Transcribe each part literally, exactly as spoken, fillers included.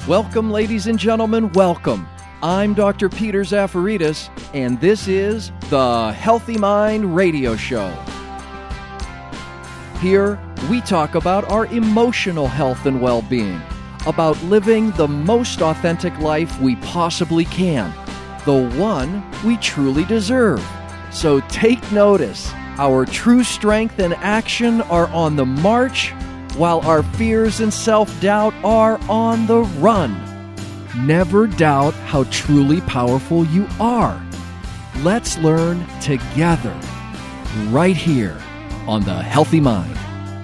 Welcome, ladies and gentlemen, welcome. I'm Doctor Peter Zafaridis, and this is the Healthy Mind Radio Show. Here, we talk about our emotional health and well-being, about living the most authentic life we possibly can, the one we truly deserve. So take notice. Our true strength and action are on the march, while our fears and self-doubt are on the run. Never doubt how truly powerful you are. Let's learn together, right here on The Healthy Mind.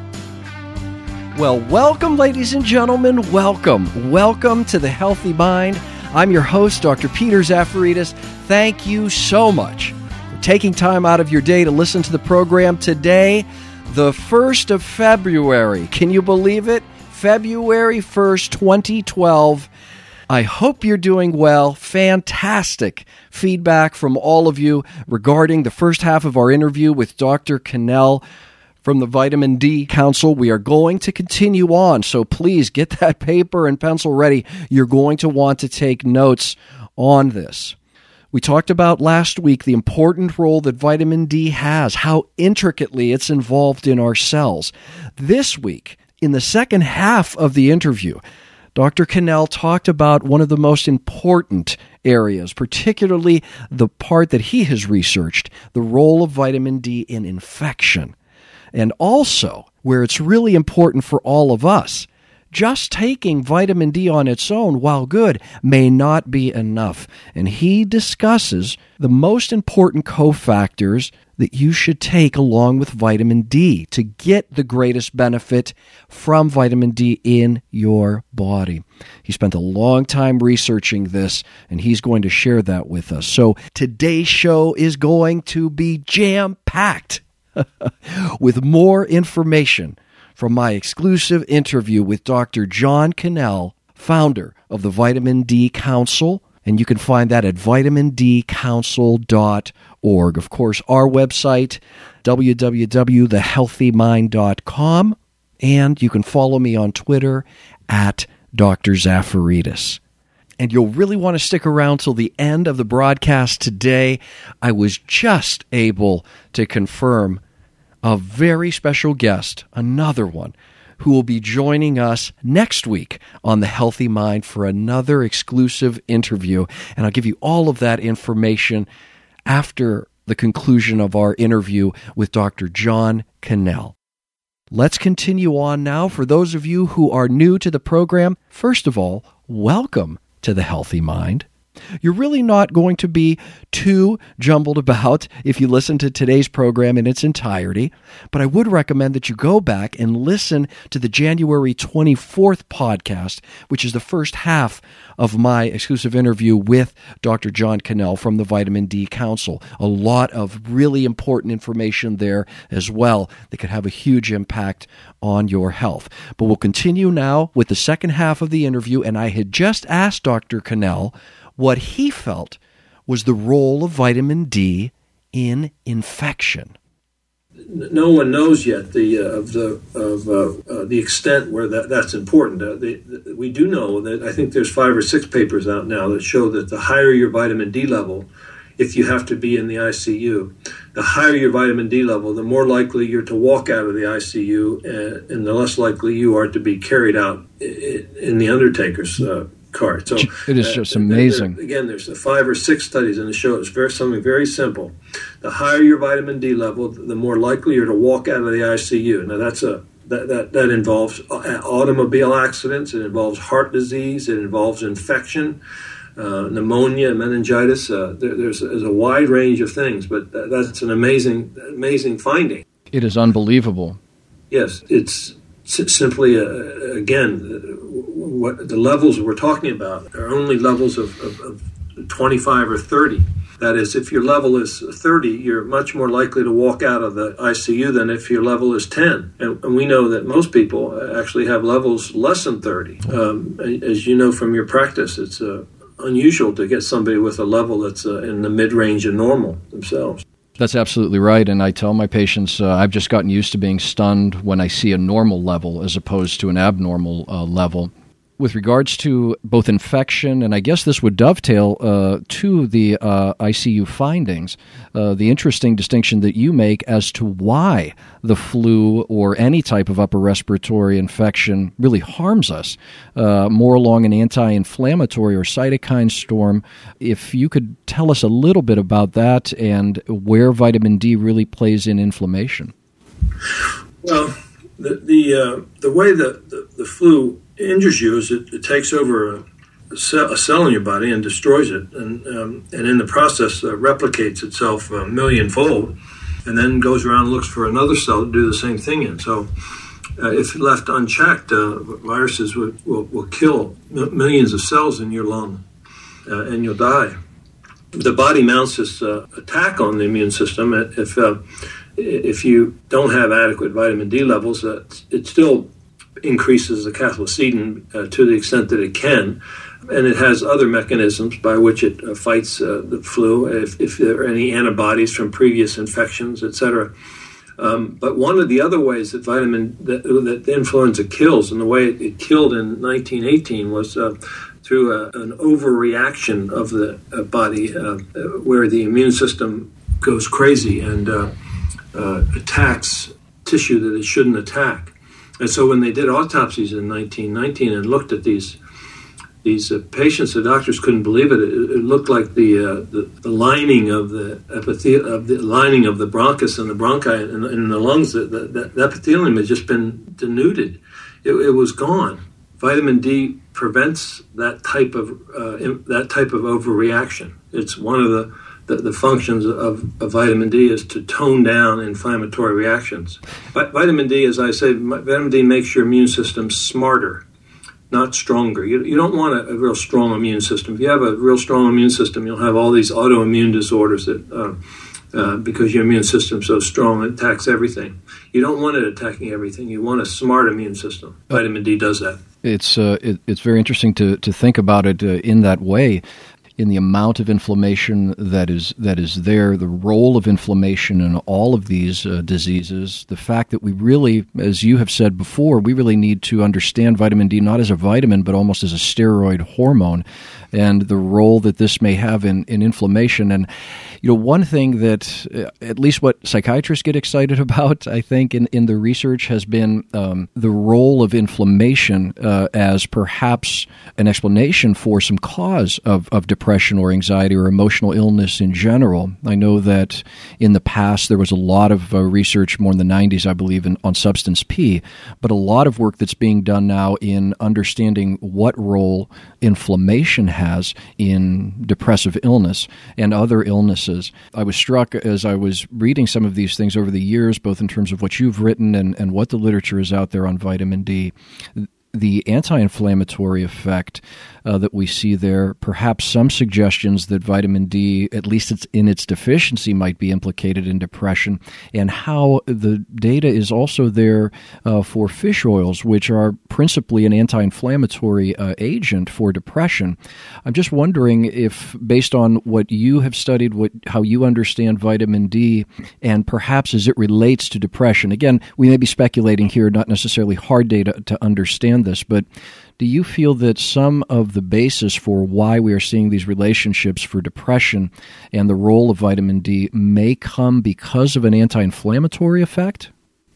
Well, welcome, ladies and gentlemen. Welcome. Welcome to The Healthy Mind. I'm your host, Doctor Peter Zafaridis. Thank you so much for taking time out of your day to listen to the program today, the first of February. Can you believe it? February first, twenty twelve. I hope you're doing well. Fantastic feedback from all of you regarding the first half of our interview with Doctor Cannell from the Vitamin D Council. We are going to continue on, so please get that paper and pencil ready. You're going to want to take notes on this. We talked about last week the important role that vitamin D has, how intricately it's involved in our cells. This week, in the second half of the interview, Doctor Cannell talked about one of the most important areas, particularly the part that he has researched, the role of vitamin D in infection. And also, where it's really important for all of us, just taking vitamin D on its own, while good, may not be enough. And he discusses the most important cofactors that you should take along with vitamin D to get the greatest benefit from vitamin D in your body. He spent a long time researching this, and he's going to share that with us. So today's show is going to be jam-packed with more information from my exclusive interview with Doctor John Cannell, founder of the Vitamin D Council, and you can find that at vitamin d council dot org. Of course, our website, w w w dot the healthy mind dot com, and you can follow me on Twitter at Doctor Zafaridis. And you'll really want to stick around till the end of the broadcast today. I was just able to confirm a very special guest, another one, who will be joining us next week on The Healthy Mind for another exclusive interview. And I'll give you all of that information after the conclusion of our interview with Doctor John Cannell. Let's continue on now. For those of you who are new to the program, first of all, welcome to The Healthy Mind. You're really not going to be too jumbled about if you listen to today's program in its entirety, but I would recommend that you go back and listen to the January twenty-fourth podcast, which is the first half of my exclusive interview with Doctor John Cannell from the Vitamin D Council. A lot of really important information there as well that could have a huge impact on your health. But we'll continue now with the second half of the interview, and I had just asked Doctor Cannell what he felt was the role of vitamin D in infection. No one knows yet the uh, of the of uh, uh, the extent where that, that's important. Uh, the, the, we do know that I think there's five or six papers out now that show that the higher your vitamin D level, if you have to be in the I C U, the higher your vitamin D level, the more likely you're to walk out of the I C U, and, and the less likely you are to be carried out in, in the undertaker's uh, cart. So it is just uh, amazing. There, again, there's five or six studies, and it shows very something very simple. The higher your vitamin D level, the more likely you're to walk out of the I C U. Now that's a that that, that involves automobile accidents. It involves heart disease. It involves infection, uh, pneumonia, meningitis. Uh, there, there's, there's a wide range of things, but that, that's an amazing amazing finding. It is unbelievable. Yes, it's simply uh, again. What the levels we're talking about are only levels of, of, of twenty-five or thirty. That is, if your level is thirty, you're much more likely to walk out of the I C U than if your level is ten. And, and we know that most people actually have levels less than thirty. Um, as you know from your practice, it's uh, unusual to get somebody with a level that's uh, in the mid-range of normal themselves. That's absolutely right, and I tell my patients uh, I've just gotten used to being stunned when I see a normal level as opposed to an abnormal uh, level. with regards to both infection, and I guess this would dovetail uh, to the uh, I C U findings, uh, the interesting distinction that you make as to why the flu or any type of upper respiratory infection really harms us, uh, more along an anti-inflammatory or cytokine storm. If you could tell us a little bit about that and where vitamin D really plays in inflammation. Well, the the, uh, the way that the, the flu injures you is it, it takes over a, a, cell, a cell in your body and destroys it, and um, and in the process uh, replicates itself a millionfold, and then goes around and looks for another cell to do the same thing in. So uh, if left unchecked, uh, viruses will, will, will kill m- millions of cells in your lung, uh, and you'll die. The body mounts this uh, attack on the immune system. If uh, if you don't have adequate vitamin D levels, uh, it still increases the cathelicidin uh, to the extent that it can, and it has other mechanisms by which it uh, fights uh, the flu, if, if there are any antibodies from previous infections, et cetera. Um, but one of the other ways that vitamin that, that influenza kills, and the way it, it killed in nineteen eighteen, was uh, through a, an overreaction of the uh, body, uh, where the immune system goes crazy and uh, uh, attacks tissue that it shouldn't attack. And so when they did autopsies in nineteen nineteen and looked at these these uh, patients, the doctors couldn't believe it. It, it looked like the, uh, the the lining of the epithel of the lining of the bronchus and the bronchi and in the lungs. The, the, the epithelium had just been denuded. It, it was gone. Vitamin D prevents that type of uh, in, that type of overreaction. It's one of the The, the functions of, of vitamin D is to tone down inflammatory reactions. Vi- vitamin D, as I say, vitamin D makes your immune system smarter, not stronger. You, you don't want a, a real strong immune system. If you have a real strong immune system, you'll have all these autoimmune disorders that uh, uh, because your immune system's so strong, it attacks everything. You don't want it attacking everything. You want a smart immune system. Vitamin D does that. It's uh, it, it's very interesting to, to think about it uh, in that way. In the amount of inflammation that is that is there, the role of inflammation in all of these uh, diseases, the fact that we really, as you have said before, we really need to understand vitamin D not as a vitamin, but almost as a steroid hormone, and the role that this may have in, in inflammation. And, you know, one thing that, uh, at least what psychiatrists get excited about, I think, in, in the research has been um, the role of inflammation uh, as perhaps an explanation for some cause of, of depression. Depression or anxiety or emotional illness in general. I know that in the past there was a lot of uh, research, more in the nineties, I believe, in, on substance P, but a lot of work that's being done now in understanding what role inflammation has in depressive illness and other illnesses. I was struck as I was reading some of these things over the years, both in terms of what you've written and, and what the literature is out there on vitamin D. The anti-inflammatory effect uh, that we see there, perhaps some suggestions that vitamin D, at least it's in its deficiency, might be implicated in depression, and how the data is also there uh, for fish oils, which are principally an anti-inflammatory uh, agent for depression. I'm just wondering if, based on what you have studied, what how you understand vitamin D, and perhaps as it relates to depression. Again, we may be speculating here, not necessarily hard data to understand this, but do you feel that some of the basis for why we are seeing these relationships for depression and the role of vitamin D may come because of an anti-inflammatory effect?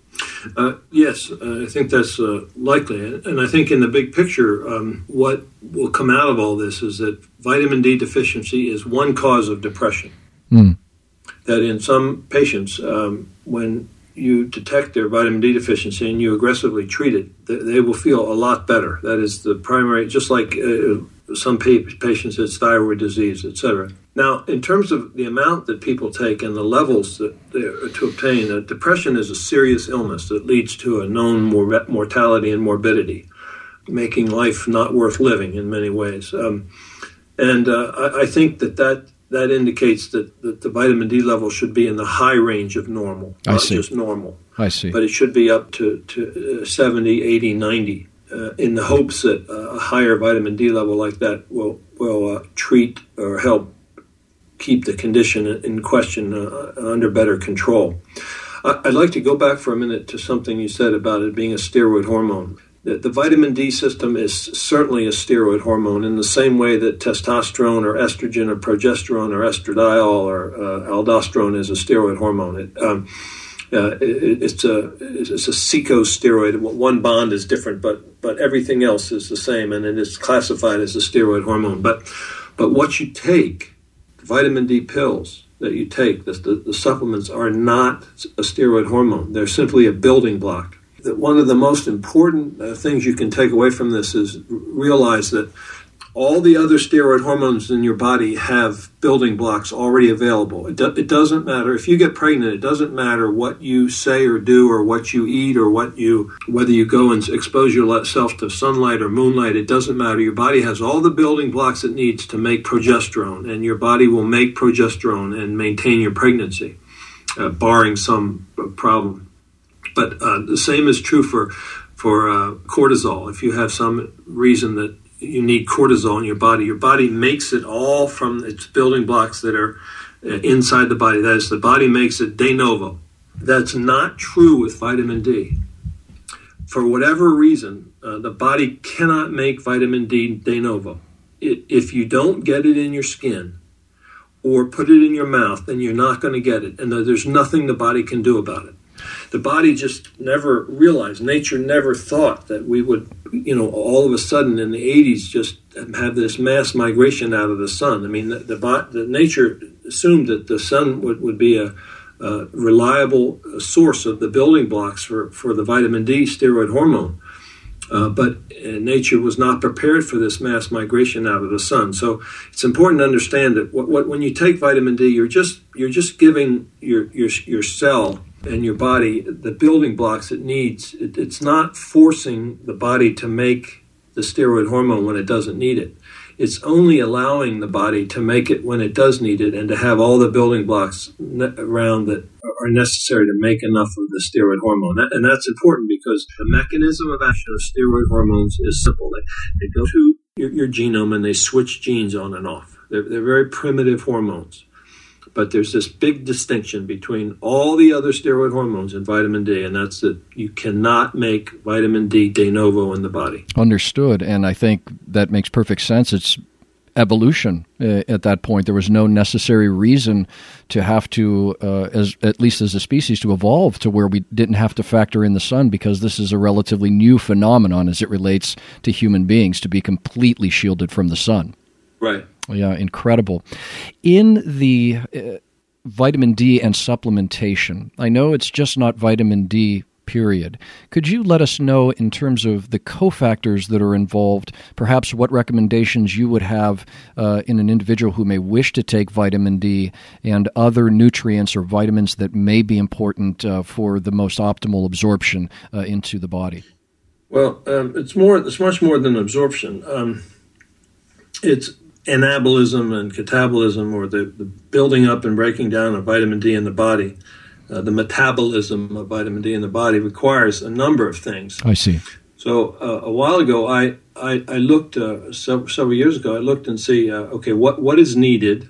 Uh, yes, uh, I think that's uh, likely. And I think in the big picture, um, what will come out of all this is that vitamin D deficiency is one cause of depression. Mm. That in some patients, um, when you detect their vitamin D deficiency and you aggressively treat it, they will feel a lot better. That is the primary, just like uh, some patients, it's thyroid disease, et cetera. Now, in terms of the amount that people take and the levels that they're to obtain, uh, depression is a serious illness that leads to a known mor- mortality and morbidity, making life not worth living in many ways. Um, and uh, I, I think that that That indicates that, that the vitamin D level should be in the high range of normal, I not see. just normal. I see. But it should be up to, to seventy, eighty, ninety, uh, in the hopes that uh, a higher vitamin D level like that will, will uh, treat or help keep the condition in question uh, under better control. I'd like to go back for a minute to something you said about it being a steroid hormone. The, the vitamin D system is certainly a steroid hormone in the same way that testosterone or estrogen or progesterone or estradiol or uh, aldosterone is a steroid hormone. It, um, uh, it, it's a it's a secosteroid. One bond is different, but but everything else is the same, and it is classified as a steroid hormone. But but what you take, the vitamin D pills that you take, the, the, the supplements are not a steroid hormone. They're simply a building block. That one of the most important uh, things you can take away from this is realize that all the other steroid hormones in your body have building blocks already available. It, do, it doesn't matter if you get pregnant. It doesn't matter what you say or do or what you eat or what you whether you go and expose yourself to sunlight or moonlight. It doesn't matter. Your body has all the building blocks it needs to make progesterone, and your body will make progesterone and maintain your pregnancy, uh, barring some problem. But uh, the same is true for for uh, cortisol. If you have some reason that you need cortisol in your body, your body makes it all from its building blocks that are uh, inside the body. That is, the body makes it de novo. That's not true with vitamin D. For whatever reason, uh, the body cannot make vitamin D de novo. It, if you don't get it in your skin or put it in your mouth, then you're not going to get it. And there's nothing the body can do about it. The body just never realized, nature never thought that we would, you know, all of a sudden in the eighties just have this mass migration out of the sun. I mean, the, the, the nature assumed that the sun would, would be a, a reliable source of the building blocks for, for the vitamin D steroid hormone. Uh, but uh, nature was not prepared for this mass migration out of the sun. So it's important to understand that what, what, when you take vitamin D, you're just you're just giving your your your cell and your body the building blocks it needs. It, it's not forcing the body to make the steroid hormone when it doesn't need it. It's only allowing the body to make it when it does need it and to have all the building blocks ne- around that are necessary to make enough of the steroid hormone. That, and that's important because the mechanism of action of steroid hormones is simple. They, they go to your, your genome and they switch genes on and off. They're, they're very primitive hormones. But there's this big distinction between all the other steroid hormones and vitamin D, and that's that you cannot make vitamin D de novo in the body. Understood, and I think that makes perfect sense. It's evolution uh, at that point. There was no necessary reason to have to, uh, as at least as a species, to evolve to where we didn't have to factor in the sun, because this is a relatively new phenomenon as it relates to human beings, to be completely shielded from the sun. Right. Yeah, incredible. In the uh, vitamin D and supplementation, I know it's just not vitamin D, period. Could you let us know, in terms of the cofactors that are involved, perhaps what recommendations you would have uh, in an individual who may wish to take vitamin D and other nutrients or vitamins that may be important uh, for the most optimal absorption uh, into the body? Well, um, it's more. It's much more than absorption. Um, it's anabolism and catabolism, or the, the building up and breaking down of vitamin D in the body. Uh, the metabolism of vitamin D in the body requires a number of things. I see. So uh, a while ago, I I, I looked uh, several, several years ago. I looked and see, uh, okay, what what is needed,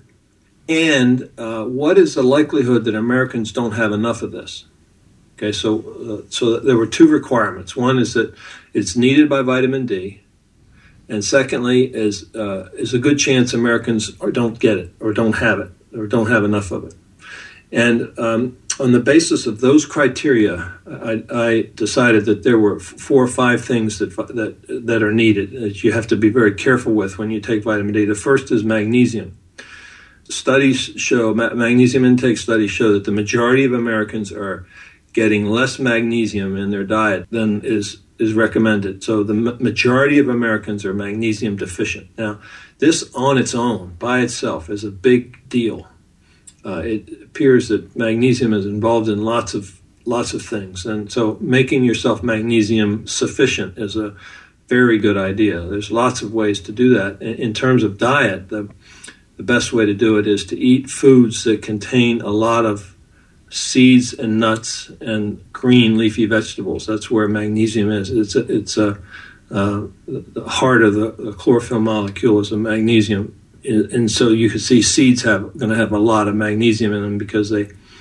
and uh, what is the likelihood that Americans don't have enough of this? Okay, so uh, so there were two requirements. One is that it's needed by vitamin D. And secondly, is uh, is a good chance Americans or don't get it, or don't have it, or don't have enough of it. And um, on the basis of those criteria, I, I decided that there were four or five things that that that are needed that you have to be very careful with when you take vitamin D. The first is magnesium. Studies show, magnesium intake studies show that the majority of Americans are getting less magnesium in their diet than is is recommended. So the majority of Americans are magnesium deficient. Now, this on its own, by itself, is a big deal. Uh, it appears that magnesium is involved in lots of lots of things, and so making yourself magnesium sufficient is a very good idea. There's lots of ways to do that. In, in terms of diet, the the best way to do it is to eat foods that contain a lot of seeds and nuts and green leafy vegetables. That's where magnesium is. It's a, it's a uh, the heart of the, the chlorophyll molecule is a magnesium, and so you can see seeds have going to have a lot of magnesium in them because they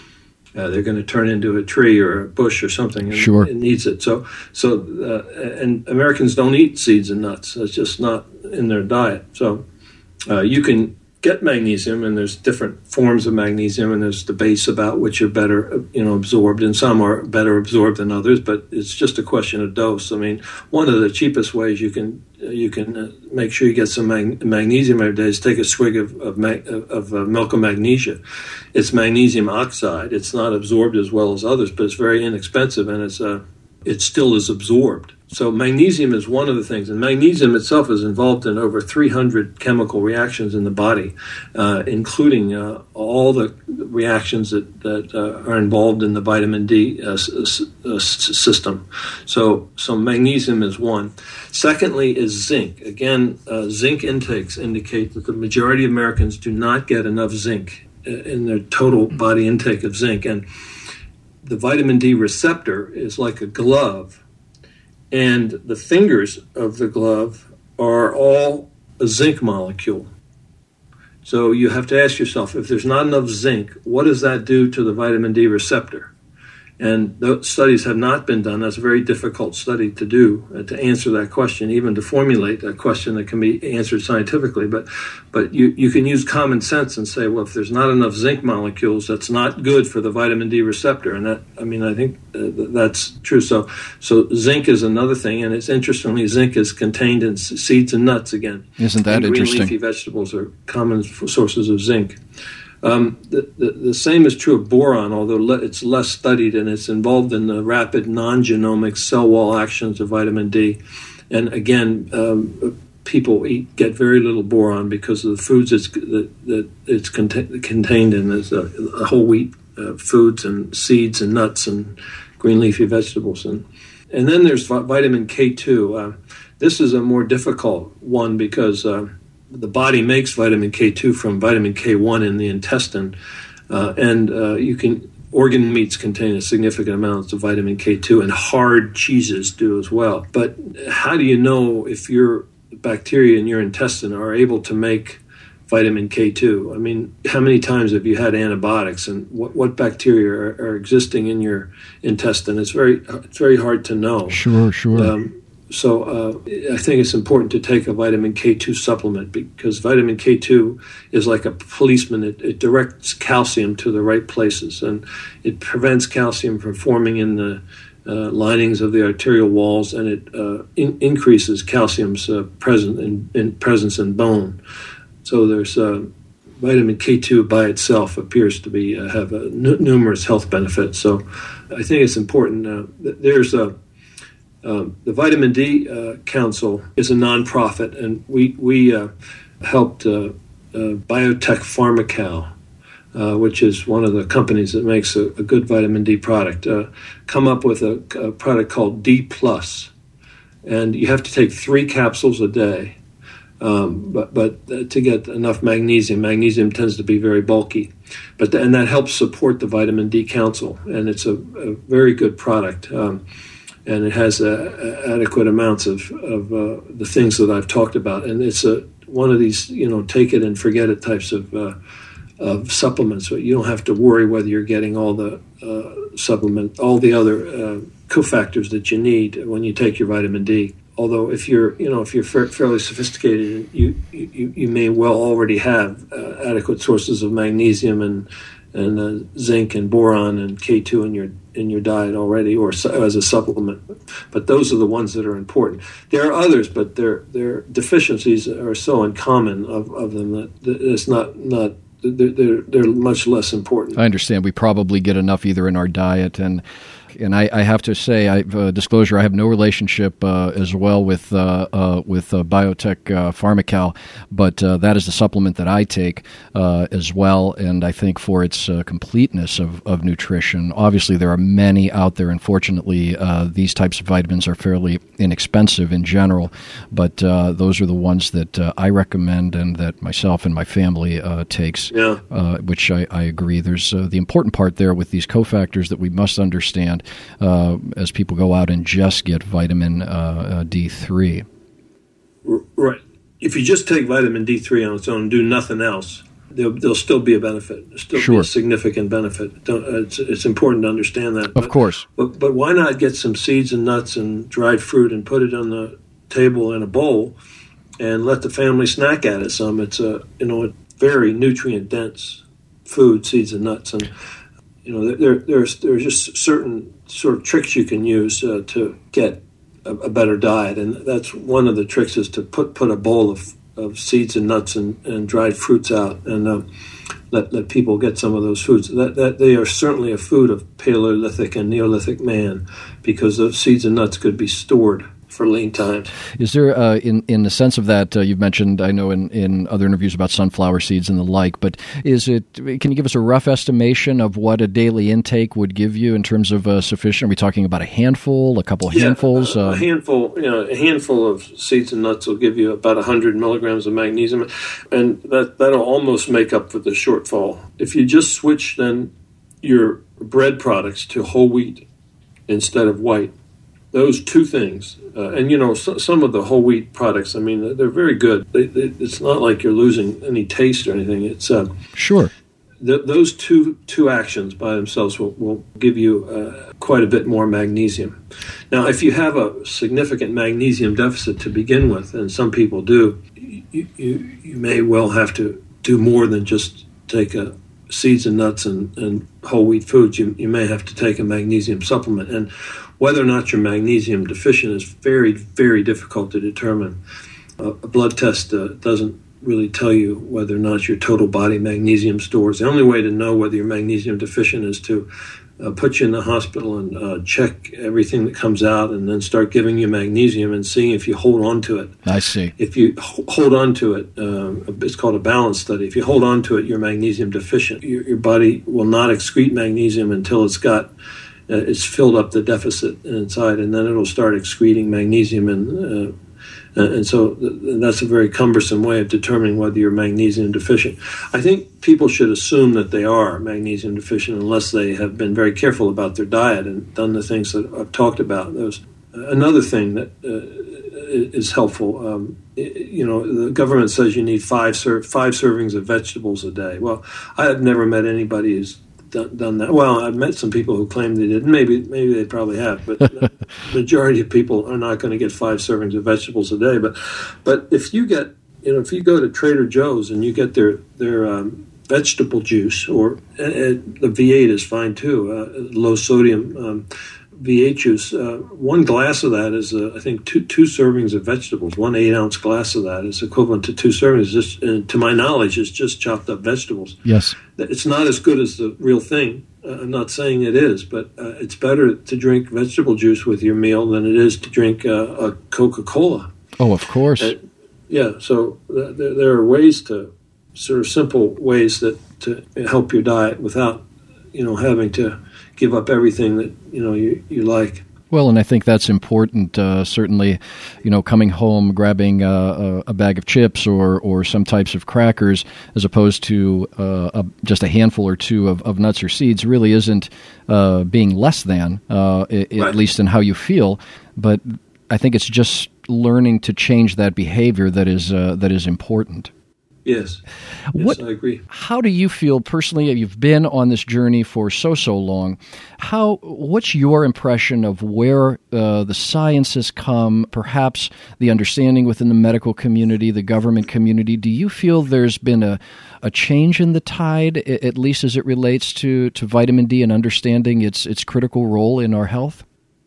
Uh, they're going to turn into a tree or a bush or something, and sure. it needs it. So, so, uh, and Americans don't eat seeds and nuts. It's just not in their diet. So, uh, you can get magnesium, and there's different forms of magnesium, and there's debates about which are better, you know, absorbed, and some are better absorbed than others. But it's just a question of dose. I mean, one of the cheapest ways you can you can uh, make sure you get some mag- magnesium every day is take a swig of of, mag- of uh, milk of magnesia. It's magnesium oxide. It's not absorbed as well as others, but it's very inexpensive, and it's uh, it still is absorbed. So magnesium is one of the things, and magnesium itself is involved in over three hundred chemical reactions in the body, uh, including uh, all the reactions that, that uh, are involved in the vitamin D uh, s- uh, system. So, so magnesium is one. Secondly is zinc. Again, uh, zinc intakes indicate that the majority of Americans do not get enough zinc in their total body intake of zinc. And the vitamin D receptor is like a glove, and the fingers of the glove are all a zinc molecule. So you have to ask yourself, if there's not enough zinc, what does that do to the vitamin D receptor? And those studies have not been done. That's a very difficult study to do, uh, to answer that question, even to formulate a question that can be answered scientifically. But but you, you can use common sense and say, well, if there's not enough zinc molecules, that's not good for the vitamin D receptor. And that, I mean, I think uh, that's true. So so zinc is another thing. And it's interestingly, zinc is contained in s- seeds and nuts again. Isn't that and interesting? Green leafy vegetables are common f- sources of zinc. Um, the, the, the same is true of boron, although le- it's less studied, and it's involved in the rapid non-genomic cell wall actions of vitamin D. And again, um, people eat get very little boron because of the foods it's, that, that it's cont- contained in. There's a, a whole wheat uh, foods and seeds and nuts and green leafy vegetables. And, and then there's vi- vitamin K two. Uh, this is a more difficult one because Uh, the body makes vitamin K two from vitamin K one in the intestine, uh, and uh, you can organ meats contain a significant amount of vitamin K two, and hard cheeses do as well. But how do you know if your bacteria in your intestine are able to make vitamin K two? I mean, how many times have you had antibiotics, and what, what bacteria are, are existing in your intestine? It's very it's very hard to know. Sure, sure. Um, So uh, I think it's important to take a vitamin K two supplement, because vitamin K two is like a policeman. It, it directs calcium to the right places, and it prevents calcium from forming in the uh, linings of the arterial walls, and it uh, in, increases calcium's uh, present in, in presence in bone. So there's uh, vitamin K two by itself appears to be uh, have uh, n- numerous health benefits. So I think it's important. Uh, there's a Um, the Vitamin D uh, Council is a nonprofit, and we we uh, helped uh, uh, Biotech Pharmacal, uh, which is one of the companies that makes a, a good vitamin D product, uh, come up with a, a product called D Plus, and you have to take three capsules a day. Um, but but uh, to get enough magnesium, magnesium tends to be very bulky, but the, and that helps support the Vitamin D Council, and it's a, a very good product. Um, And it has uh, adequate amounts of, of uh, the things that I've talked about. And it's a, one of these, you know, take it and forget it types of, uh, of supplements. So you don't have to worry whether you're getting all the uh, supplement, all the other uh, cofactors that you need when you take your vitamin D. Although if you're, you know, if you're fa- fairly sophisticated, you, you, you may well already have uh, adequate sources of magnesium and and uh, zinc and boron and K two in your in your diet already, or su- as a supplement. But those are the ones that are important. There are others, but their their deficiencies are so uncommon of, of them that it's not not they're, they're they're much less important. I understand. We probably get enough either in our diet and. And I, I have to say, I, uh, disclosure, I have no relationship uh, as well with uh, uh, with uh, Biotech uh, Pharmacal, but uh, that is the supplement that I take uh, as well. And I think for its uh, completeness of, of nutrition, obviously there are many out there. Unfortunately, uh, these types of vitamins are fairly inexpensive in general, but uh, those are the ones that uh, I recommend and that myself and my family uh, takes, yeah. uh, which I, I agree. There's uh, the important part there with these cofactors that we must understand. Uh, as people go out and just get vitamin uh, uh, D three. Right. If you just take vitamin D three on its own and do nothing else, there'll, there'll still be a benefit. There'll still sure. be a significant benefit. Don't, it's, it's important to understand that. Of but, course. But, but why not get some seeds and nuts and dried fruit and put it on the table in a bowl and let the family snack at it some? It's a, you know, a very nutrient-dense food, seeds and nuts. And, you know, there, there's, there's just certain sort of tricks you can use uh, to get a, a better diet. And that's one of the tricks is to put, put a bowl of of seeds and nuts and, and dried fruits out and uh, let let people get some of those foods. That that they are certainly a food of Paleolithic and Neolithic man, because those seeds and nuts could be stored for lean times. Is there, uh, in in the sense of that, uh, you've mentioned, I know in, in other interviews about sunflower seeds and the like, but is it? Can you give us a rough estimation of what a daily intake would give you in terms of uh, sufficient? Are we talking about a handful, a couple of yeah, handfuls? A, uh, a handful, you know, a handful of seeds and nuts will give you about one hundred milligrams of magnesium, and that that'll almost make up for the shortfall. If you just switch then your bread products to whole wheat instead of white, those two things, uh, and you know, so, some of the whole wheat products, I mean, they're very good. They, they, it's not like you're losing any taste or anything. It's uh, sure. Th- those two two actions by themselves will, will give you uh, quite a bit more magnesium. Now, if you have a significant magnesium deficit to begin with, and some people do, you you, you may well have to do more than just take a seeds and nuts and, and whole wheat foods. You you may have to take a magnesium supplement, and whether or not you're magnesium deficient is very, very difficult to determine. Uh, a blood test uh, doesn't really tell you whether or not your total body magnesium stores. The only way to know whether you're magnesium deficient is to uh, put you in the hospital and uh, check everything that comes out and then start giving you magnesium and seeing if you hold on to it. I see. If you h- hold on to it, uh, it's called a balance study. If you hold on to it, you're magnesium deficient. Your, your body will not excrete magnesium until it's got Uh, it's filled up the deficit inside, and then it'll start excreting magnesium, and uh, and so th- that's a very cumbersome way of determining whether you're magnesium deficient. I think people should assume that they are magnesium deficient unless they have been very careful about their diet and done the things that I've talked about. There's another thing that uh, is helpful. Um, you know, the government says you need five ser- five servings of vegetables a day. Well, I have never met anybody who's Done, done that. Well, I've met some people who claim they didn't. Maybe, maybe they probably have, but the majority of people are not going to get five servings of vegetables a day. But, but if you get, you know, if you go to Trader Joe's and you get their their um, vegetable juice, or uh, the V eight is fine too, uh, low sodium um, V eight juice. Uh, one glass of that is, uh, I think, two two servings of vegetables. One eight ounce glass of that is equivalent to two servings. Just, uh, to my knowledge, it's just chopped up vegetables. Yes, it's not as good as the real thing. Uh, I'm not saying it is, but uh, it's better to drink vegetable juice with your meal than it is to drink uh, a Coca-Cola. Oh, of course. And, yeah, so th- there, there are ways to, sort of simple ways that to help your diet without, you know, having to give up everything that, you know, you, you like. Well, and I think that's important, uh, certainly, you know, coming home, grabbing uh, a, a bag of chips or, or some types of crackers, as opposed to uh, a, just a handful or two of, of nuts or seeds, really isn't uh, being less than, uh, I- Right. at least in how you feel. But I think it's just learning to change that behavior that is uh, that is important. Yes, yes, What, I agree. How do you feel personally? You've been on this journey for so, so long. How? What's your impression of where uh, the science has come, perhaps the understanding within the medical community, the government community? Do you feel there's been a, a change in the tide, at least as it relates to, to vitamin D and understanding its its critical role in our health?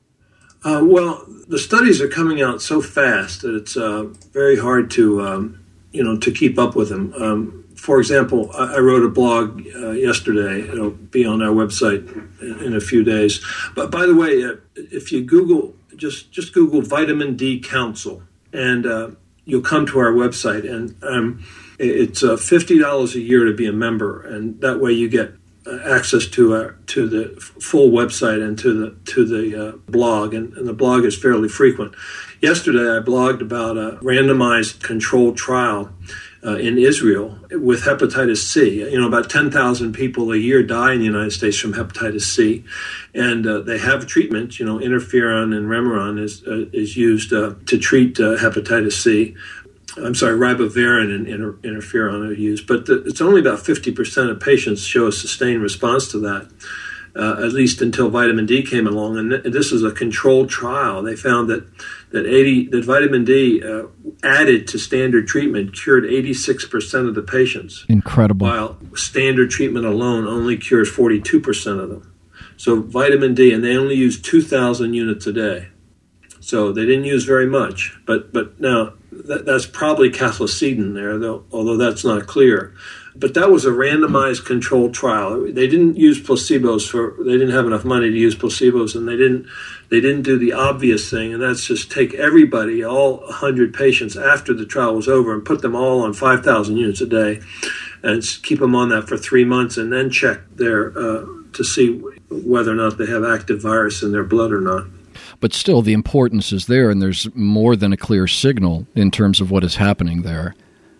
Uh, well, the studies are coming out so fast that it's uh, very hard to... Um, you know, to keep up with them. Um, for example, I, I wrote a blog uh, yesterday. It'll be on our website in, in a few days. But by the way, uh, if you Google, just just Google Vitamin D Council, and uh, you'll come to our website. And um, it's uh, fifty dollars a year to be a member, and that way you get uh, access to our to the full website and to the to the uh, blog, and, and the blog is fairly frequent. Yesterday, I blogged about a randomized controlled trial uh, in Israel with hepatitis C. You know, about ten thousand people a year die in the United States from hepatitis C, and uh, they have treatment. You know, interferon and Remeron is uh, is used uh, to treat uh, hepatitis C. I'm sorry, ribavirin and inter- interferon are used, but the, it's only about fifty percent of patients show a sustained response to that, uh, at least until vitamin D came along. And th- this is a controlled trial. They found that that eighty that vitamin D uh, added to standard treatment cured eighty-six percent of the patients. Incredible. While standard treatment alone only cures forty-two percent of them. So vitamin D, and they only use two thousand units a day. So they didn't use very much. But but now that, that's probably cathelicidin there, though, although that's not clear. But that was a randomized controlled trial. They didn't use placebos for they didn't have enough money to use placebos, and they didn't they didn't do the obvious thing, and that's just take everybody, all one hundred patients after the trial was over, and put them all on five thousand units a day, and keep them on that for three months, and then check their uh, to see whether or not they have active virus in their blood or not. But still, the importance is there, and there's more than a clear signal in terms of what is happening there.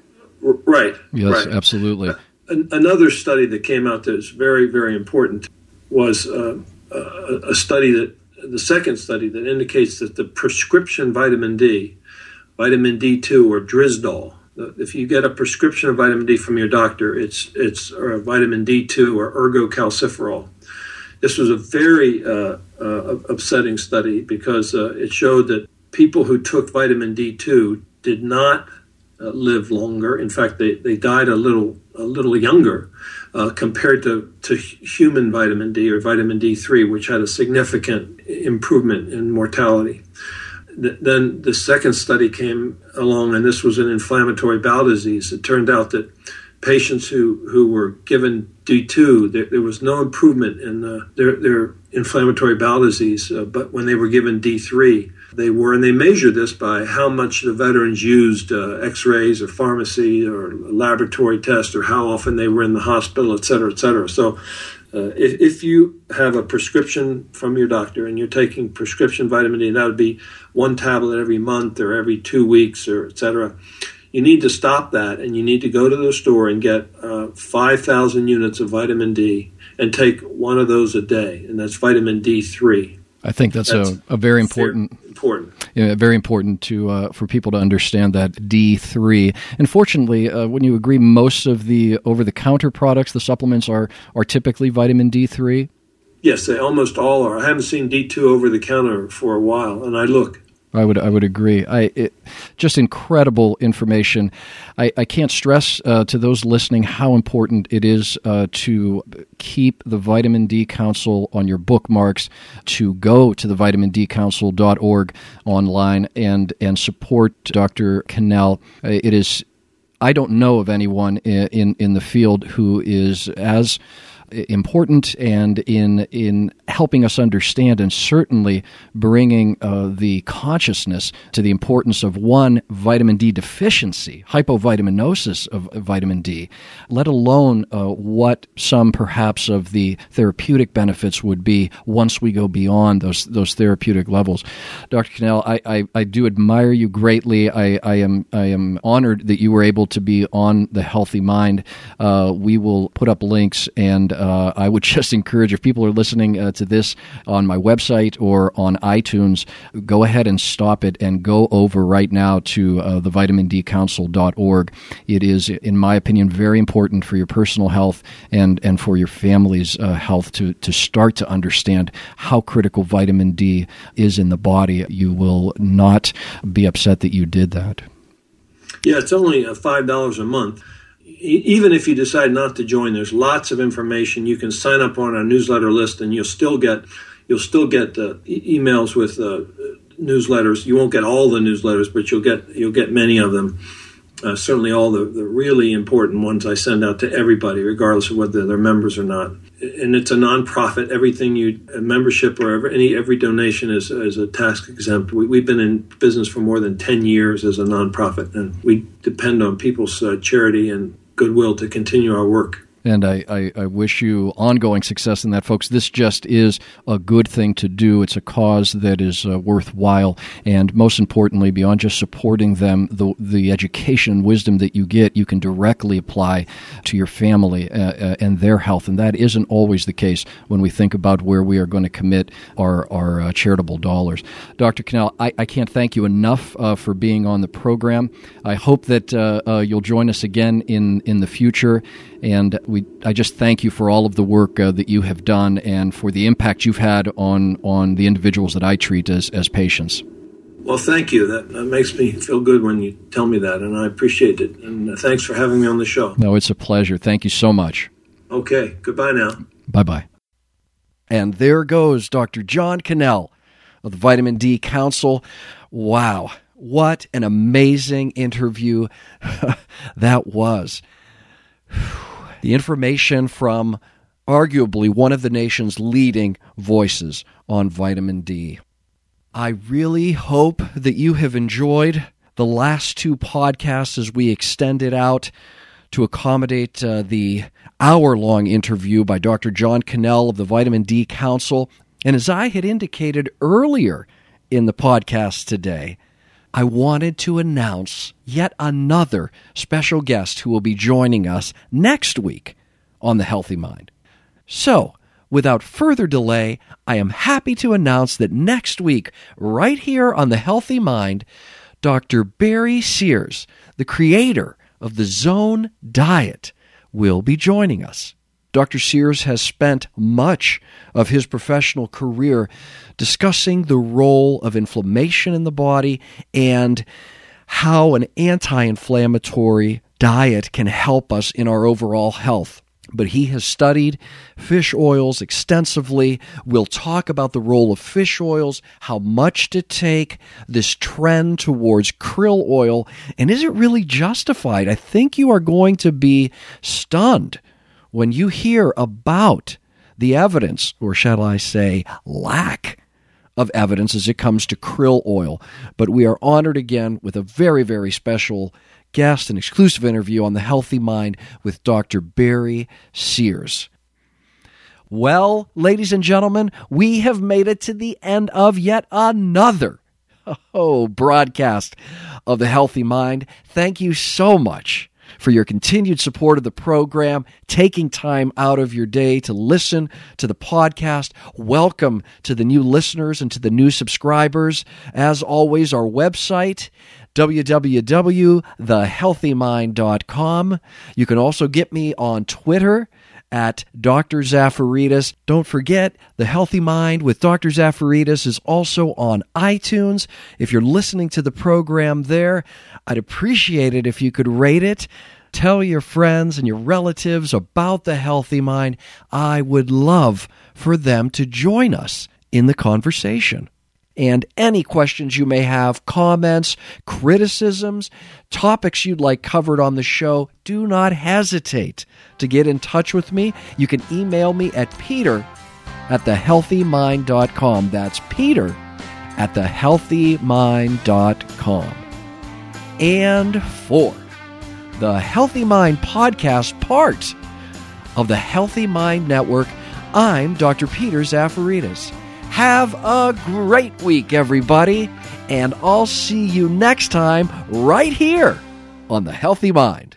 Right. Yes, right. absolutely. Uh, another study that came out that is very, very important was uh, a, a study that, the second study that indicates that the prescription vitamin D, vitamin D two or Drisdol, if you get a prescription of vitamin D from your doctor, it's it's or vitamin D two or ergocalciferol. This was a very uh, uh, upsetting study because uh, it showed that people who took vitamin D two did not uh, live longer. In fact, they, they died a little a little younger uh, compared to, to human vitamin D or vitamin D three, which had a significant improvement in mortality. Th- then the second study came along, and this was an inflammatory bowel disease. It turned out that patients who, who were given D two, there, there was no improvement in the, their, their inflammatory bowel disease, uh, but when they were given D three, they were, and they measured this by how much the veterans used uh, x-rays or pharmacy or laboratory tests or how often they were in the hospital, et cetera, et cetera. So uh, if, if you have a prescription from your doctor and you're taking prescription vitamin D, that would be one tablet every month or every two weeks or et cetera, you need to stop that, and you need to go to the store and get uh, five thousand units of vitamin D and take one of those a day, and that's vitamin D three. I think that's, that's a, a very important, important. Yeah, very important to uh, for people to understand that D three. And fortunately, uh, wouldn't you agree, most of the over-the-counter products, the supplements, are, are typically vitamin D three? Yes, they almost all are. I haven't seen D two over-the-counter for a while, and I look. I would I would agree. I it, just incredible information. I, I can't stress uh, to those listening how important it is uh, to keep the Vitamin D Council on your bookmarks, to go to the vitamin d council dot org online and and support Doctor Cannell. It is. I don't know of anyone in in, in the field who is as important and in in helping us understand, and certainly bringing uh, the consciousness to the importance of, one, vitamin D deficiency, hypovitaminosis of vitamin D, let alone uh, what some perhaps of the therapeutic benefits would be once we go beyond those those therapeutic levels. Doctor Cannell, I, I, I do admire you greatly. I, I am I am honored that you were able to be on The Healthy Mind. Uh, we will put up links, and Uh, I would just encourage, if people are listening uh, to this on my website or on iTunes, go ahead and stop it and go over right now to uh, the vitamin d council dot org. It is, in my opinion, very important for your personal health and, and for your family's uh, health to, to start to understand how critical vitamin D is in the body. You will not be upset that you did that. Yeah, it's only uh, five dollars a month. Even if you decide not to join, there's lots of information. You can sign up on our newsletter list, and you'll still get you'll still get uh, e- emails with uh, newsletters. You won't get all the newsletters, but you'll get you'll get many of them. Uh, certainly, all the, the really important ones I send out to everybody, regardless of whether they're members or not. And it's a nonprofit. Everything you a membership or every, any every donation is is a tax exempt. We, we've been in business for more than ten years as a nonprofit, and we depend on people's uh, charity and goodwill to continue our work. And I, I, I wish you ongoing success in that, folks. This just is a good thing to do. It's a cause that is uh, worthwhile. And most importantly, beyond just supporting them, the, the education and wisdom that you get, you can directly apply to your family uh, uh, and their health. And that isn't always the case when we think about where we are going to commit our, our uh, charitable dollars. Doctor Cannell, I, I can't thank you enough uh, for being on the program. I hope that uh, uh, you'll join us again in, in the future. And we, I just thank you for all of the work uh, that you have done and for the impact you've had on, on the individuals that I treat as, as patients. Well, thank you. That, that makes me feel good when you tell me that, and I appreciate it. And thanks for having me on the show. No, it's a pleasure. Thank you so much. Okay. Goodbye now. Bye-bye. And there goes Doctor John Cannell of the Vitamin D Council. Wow. What an amazing interview that was. The information from arguably one of the nation's leading voices on vitamin D. I really hope that you have enjoyed the last two podcasts as we extend it out to accommodate uh, the hour-long interview by Doctor John Cannell of the Vitamin D Council. And as I had indicated earlier in the podcast today, I wanted to announce yet another special guest who will be joining us next week on The Healthy Mind. So, without further delay, I am happy to announce that next week, right here on The Healthy Mind, Doctor Barry Sears, the creator of the Zone Diet, will be joining us. Doctor Sears has spent much of his professional career discussing the role of inflammation in the body and how an anti-inflammatory diet can help us in our overall health. But he has studied fish oils extensively. We'll talk about the role of fish oils, how much to take, this trend towards krill oil, and is it really justified? I think you are going to be stunned when you hear about the evidence, or shall I say, lack of evidence as it comes to krill oil. But we are honored again with a very, very special guest, an exclusive interview on The Healthy Mind with Doctor Barry Sears. Well, ladies and gentlemen, we have made it to the end of yet another oh, broadcast of The Healthy Mind. Thank you so much for your continued support of the program, taking time out of your day to listen to the podcast. Welcome to the new listeners and to the new subscribers. As always, our website, w w w dot the healthy mind dot com. You can also get me on Twitter at Doctor Zafaridis. Don't forget, The Healthy Mind with Doctor Zafaridis is also on iTunes. If you're listening to the program there, I'd appreciate it if you could rate it. Tell your friends and your relatives about The Healthy Mind. I would love for them to join us in the conversation. And any questions you may have, comments, criticisms, topics you'd like covered on the show, do not hesitate to get in touch with me. You can email me at peter at the healthy mind dot com. That's Peter at the healthy mind dot com. And for the Healthy Mind podcast, part of the Healthy Mind Network, I'm Doctor Peter Zafaridis. Have a great week, everybody, and I'll see you next time right here on The Healthy Mind.